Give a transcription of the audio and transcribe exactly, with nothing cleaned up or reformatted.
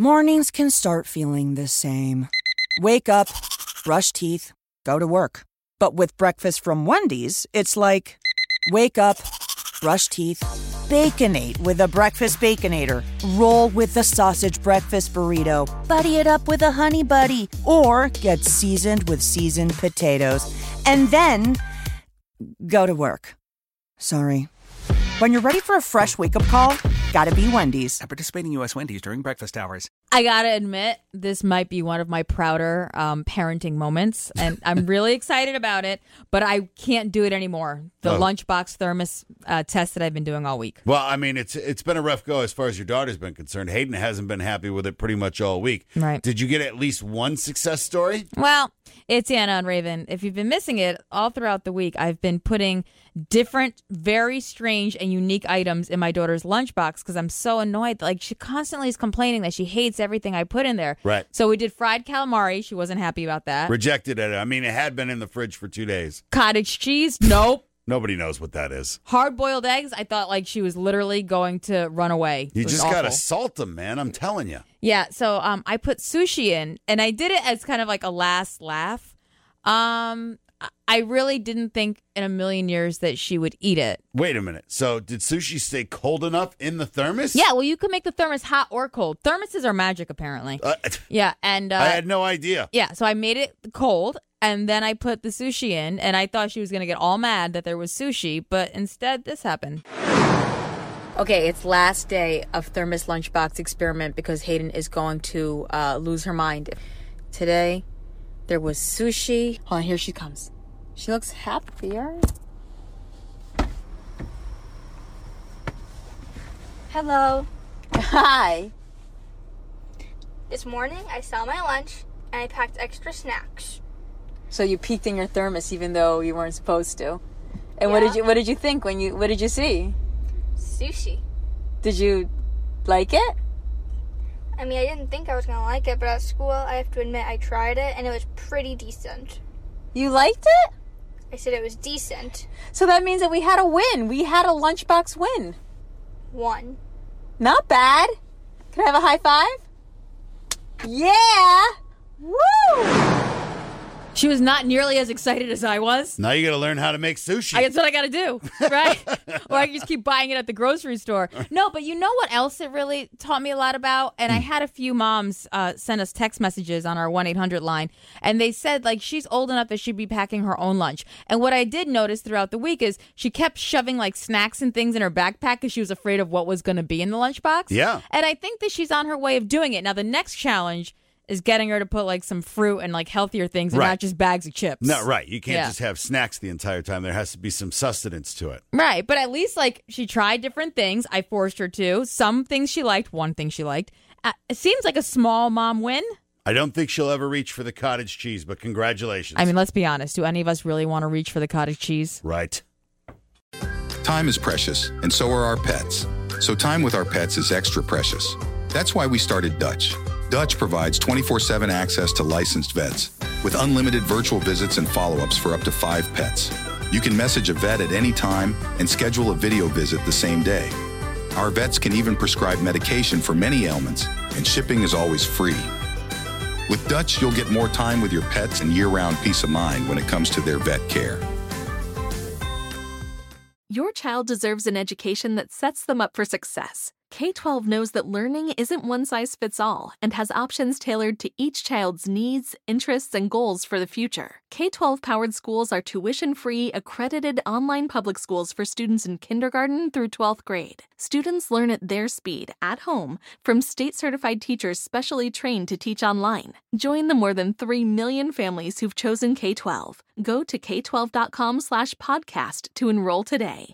Mornings can start feeling the same. Wake up, brush teeth, go to work. But with breakfast from Wendy's, it's like, wake up, brush teeth, Baconate with a breakfast Baconator. Roll with the sausage breakfast burrito. Buddy it up with a Honey Buddy. Or get seasoned with seasoned potatoes. And then go to work. Sorry. When you're ready for a fresh wake-up call, gotta be Wendy's. At participating U S Wendy's during breakfast hours. I gotta admit, this might be one of my prouder um, parenting moments, and I'm really excited about it, but I can't do it anymore. The Oh. lunchbox thermos uh, test that I've been doing all week. Well, I mean, it's it's been a rough go as far as your daughter's been concerned. Hayden hasn't been happy with it pretty much all week. Right. Did you get at least one success story? Well, it's Anna and Raven. If you've been missing it, all throughout the week, I've been putting different, very strange and unique items in my daughter's lunchbox because I'm so annoyed. Like, she constantly is complaining that she hates everything I put in there. Right. So we did fried calamari. She wasn't happy about that. Rejected it. I mean, it had been in the fridge for two days. Cottage cheese? Nope. Nobody knows what that is. Hard-boiled eggs? I thought like she was literally going to run away. You It was just awful. got to salt them, man. I'm telling you. Yeah, so um, I put sushi in, and I did it as kind of like a last laugh. Um, I- I really didn't think in a million years that she would eat it. Wait a minute. So did sushi stay cold enough in the thermos? Yeah, well, you can make the thermos hot or cold. Thermoses are magic, apparently. Uh, Yeah, and uh, I had no idea. yeah, so I made it cold, and then I put the sushi in, and I thought she was going to get all mad that there was sushi, but instead this happened. Okay, it's last day of Thermos Lunchbox experiment because Hayden is going to uh, lose her mind. Today, there was sushi. Hold on, here she comes. She looks happier. Hello. Hi. This morning I saw my lunch and I packed extra snacks. So you peeked in your thermos even though you weren't supposed to. And what Yeah. did you what did you think when you what did you see? Sushi. Did you like it? I mean, I didn't think I was gonna like it, but at school I have to admit I tried it and it was pretty decent. You liked it? I said it was decent. So that means that we had a win. We had a lunchbox win. One. Not bad. Can I have a high five? Yeah! Woo! She was not nearly as excited as I was. Now you got to learn how to make sushi. I, that's what I got to do, right? Or I can just keep buying it at the grocery store. No, but you know what else it really taught me a lot about? And I had a few moms uh, send us text messages on our one eight hundred line, and they said, like, she's old enough that she'd be packing her own lunch. And what I did notice throughout the week is she kept shoving, like, snacks and things in her backpack because she was afraid of what was going to be in the lunchbox. Yeah. And I think that she's on her way of doing it. Now, the next challenge is getting her to put like some fruit and like healthier things and Right. not just bags of chips. No, right. You can't Yeah. just have snacks the entire time. There has to be some sustenance to it. Right, but at least like she tried different things. I forced her to. Some things she liked, one thing she liked. Uh, it seems like a small mom win. I don't think she'll ever reach for the cottage cheese, but congratulations. I mean, let's be honest. Do any of us really want to reach for the cottage cheese? Right. Time is precious, and so are our pets. So time with our pets is extra precious. That's why we started Dutch. Dutch provides twenty-four seven access to licensed vets with unlimited virtual visits and follow-ups for up to five pets. You can message a vet at any time and schedule a video visit the same day. Our vets can even prescribe medication for many ailments, and shipping is always free. With Dutch, you'll get more time with your pets and year-round peace of mind when it comes to their vet care. Your child deserves an education that sets them up for success. K twelve knows that learning isn't one size fits all and has options tailored to each child's needs, interests, and goals for the future. K twelve powered schools are tuition-free, accredited online public schools for students in kindergarten through twelfth grade. Students learn at their speed, at home, from state-certified teachers specially trained to teach online. Join the more than three million families who've chosen K twelve. Go to k twelve dot com slash podcast to enroll today.